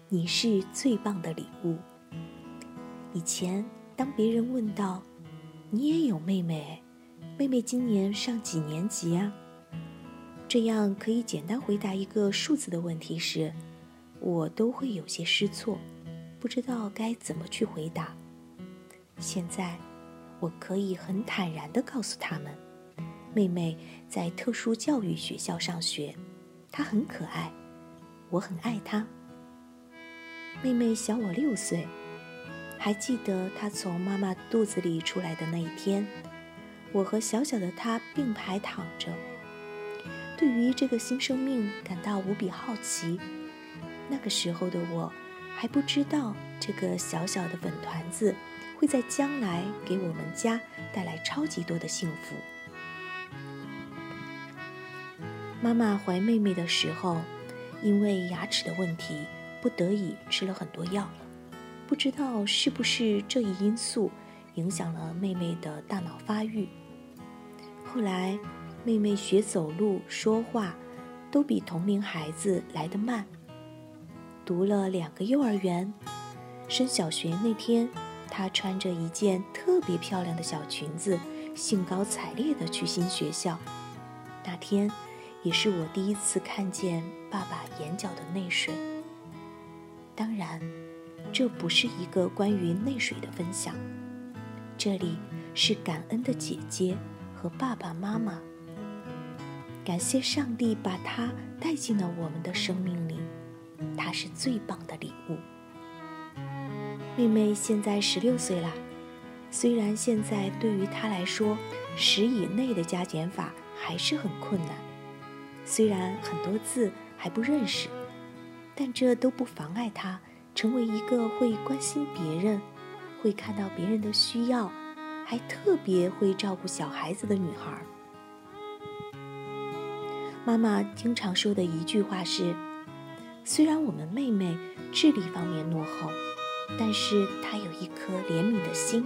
你是最棒的礼物。以前当别人问到你也有妹妹，妹妹今年上几年级啊？这样可以简单回答一个数字的问题时，我都会有些失措，不知道该怎么去回答。现在我可以很坦然地告诉他们，妹妹在特殊教育学校上学，她很可爱，我很爱她。妹妹小我6岁，还记得她从妈妈肚子里出来的那一天，我和小小的她并排躺着，对于这个新生命感到无比好奇。那个时候的我还不知道这个小小的粉团子会在将来给我们家带来超级多的幸福。妈妈怀妹妹的时候，因为牙齿的问题，不得已吃了很多药，不知道是不是这一因素影响了妹妹的大脑发育。后来妹妹学走路说话都比同龄孩子来得慢，读了2个幼儿园，升小学那天，她穿着一件特别漂亮的小裙子，兴高采烈地去新学校。那天也是我第一次看见爸爸眼角的泪水。当然，这不是一个关于泪水的分享，这里是感恩的姐姐和爸爸妈妈。感谢上帝把她带进了我们的生命里，她是最棒的礼物。妹妹现在16岁啦，虽然现在对于她来说10以内的加减法还是很困难，虽然很多字还不认识，但这都不妨碍她成为一个会关心别人，会看到别人的需要，还特别会照顾小孩子的女孩。妈妈经常说的一句话是，虽然我们妹妹智力方面落后，但是她有一颗怜悯的心。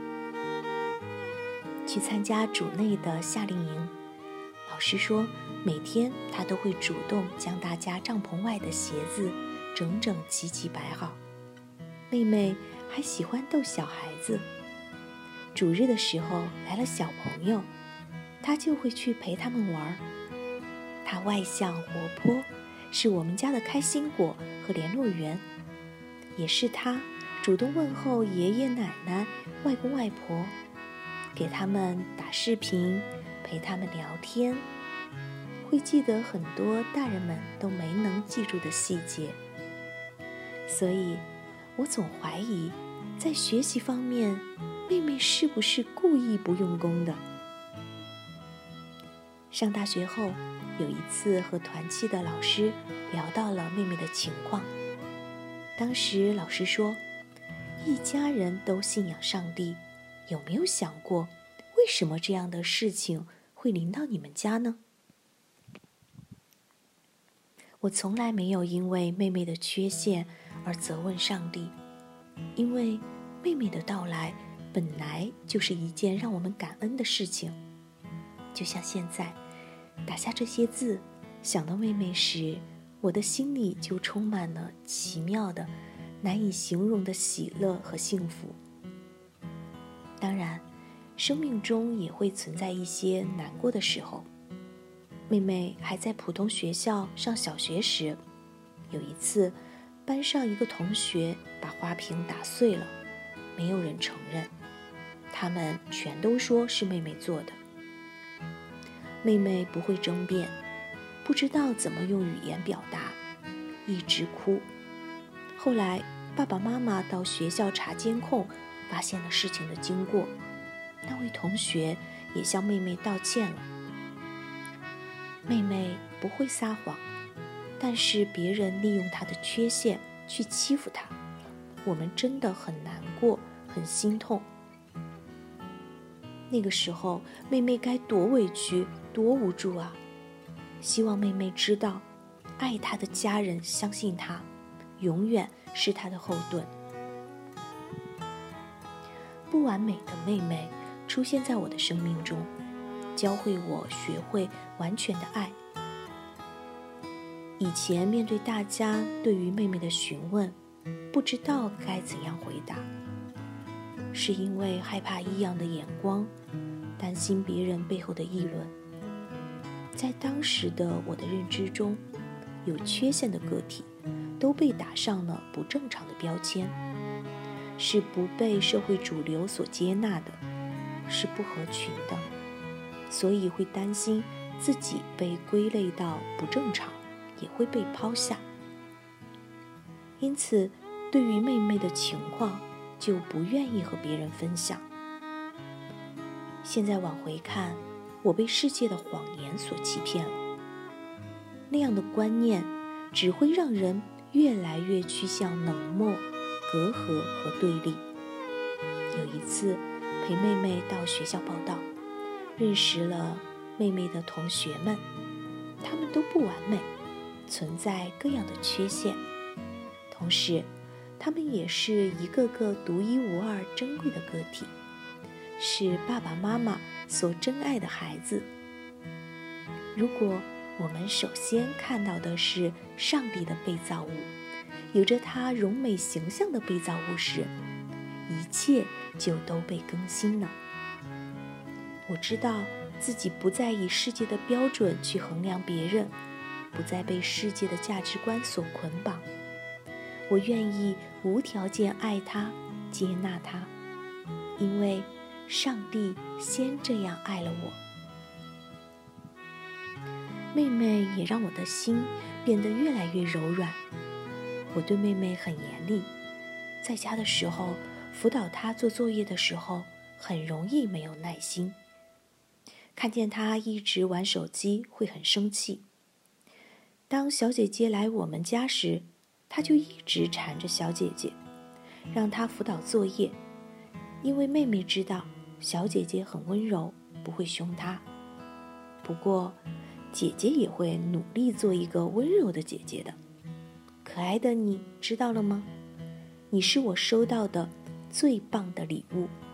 去参加主内的夏令营，老师说每天她都会主动将大家帐篷外的鞋子整整齐齐摆好。妹妹还喜欢逗小孩子，主日的时候来了小朋友，她就会去陪他们玩。她外向活泼，是我们家的开心果和联络员，也是她主动问候爷爷奶奶、外公外婆，给他们打视频，陪他们聊天，会记得很多大人们都没能记住的细节。所以我总怀疑，在学习方面，妹妹是不是故意不用功的？上大学后，有一次和团契的老师聊到了妹妹的情况。当时老师说，一家人都信仰上帝，有没有想过，为什么这样的事情会临到你们家呢？我从来没有因为妹妹的缺陷而责问上帝，因为妹妹的到来本来就是一件让我们感恩的事情。就像现在打下这些字，想到妹妹时，我的心里就充满了奇妙的、难以形容的喜乐和幸福。当然，生命中也会存在一些难过的时候。妹妹还在普通学校上小学时，有一次班上一个同学把花瓶打碎了，没有人承认，他们全都说是妹妹做的。妹妹不会争辩，不知道怎么用语言表达，一直哭。后来爸爸妈妈到学校查监控，发现了事情的经过，那位同学也向妹妹道歉了。妹妹不会撒谎，但是别人利用她的缺陷去欺负她，我们真的很难过，很心痛。那个时候妹妹该多委屈多无助啊！希望妹妹知道，爱她的家人相信她，永远是她的后盾。不完美的妹妹出现在我的生命中，教会我学会完全的爱。 以前面对大家对于妹妹的询问，不知道该怎样回答，是因为害怕异样的眼光，担心别人背后的议论。在当时的我的认知中，有缺陷的个体都被打上了不正常的标签，是不被社会主流所接纳的，是不合群的，所以会担心自己被归类到不正常，也会被抛下。因此，对于妹妹的情况，就不愿意和别人分享。现在往回看，我被世界的谎言所欺骗了。那样的观念只会让人越来越趋向冷漠、隔阂和对立。有一次陪妹妹到学校报到，认识了妹妹的同学们，他们都不完美，存在各样的缺陷，同时他们也是一个个独一无二珍贵的个体，是爸爸妈妈所珍爱的孩子。如果我们首先看到的是上帝的被造物，有着他荣美形象的被造物时，一切就都被更新了。我知道自己不再以世界的标准去衡量别人，不再被世界的价值观所捆绑。我愿意无条件爱他，接纳他，因为上帝先这样爱了我。妹妹也让我的心变得越来越柔软。我对妹妹很严厉，在家的时候，辅导她做作业的时候，很容易没有耐心。看见她一直玩手机，会很生气。当小姐姐来我们家时，她就一直缠着小姐姐，让她辅导作业，因为妹妹知道小姐姐很温柔，不会凶她。不过姐姐也会努力做一个温柔的姐姐的。可爱的你知道了吗？你是我收到的最棒的礼物。